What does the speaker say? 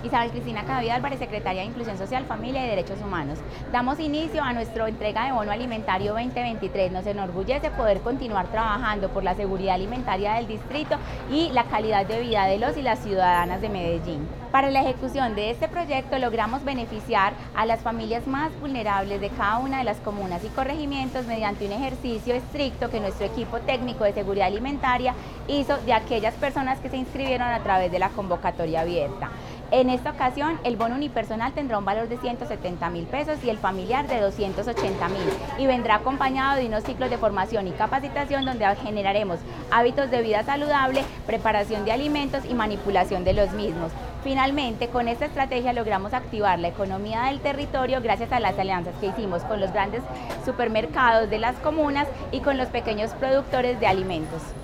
Isabel Cristina Cadavid Álvarez, secretaria de Inclusión Social, Familia y Derechos Humanos. Damos inicio a nuestra entrega de bono alimentario 2023. Nos enorgullece poder continuar trabajando por la seguridad alimentaria del distrito y la calidad de vida de los y las ciudadanas de Medellín. Para la ejecución de este proyecto logramos beneficiar a las familias más vulnerables de cada una de las comunas y corregimientos mediante un ejercicio estricto que nuestro equipo técnico de seguridad alimentaria hizo de aquellas personas que se inscribieron a través de la convocatoria abierta. En esta ocasión, el bono unipersonal tendrá un valor de 170.000 pesos y el familiar de 280.000 y vendrá acompañado de unos ciclos de formación y capacitación donde generaremos hábitos de vida saludable, preparación de alimentos y manipulación de los mismos. Finalmente, con esta estrategia logramos activar la economía del territorio gracias a las alianzas que hicimos con los grandes supermercados de las comunas y con los pequeños productores de alimentos.